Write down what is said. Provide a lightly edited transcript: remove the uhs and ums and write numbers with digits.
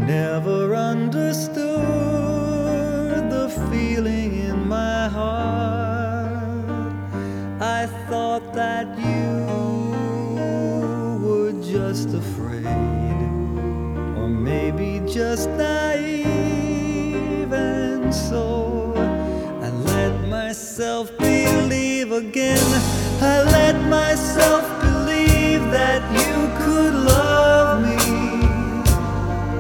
never understood the feeling in my heart. I thought that you were just afraid, or maybe just naive, and so I let myself believe again. I let myself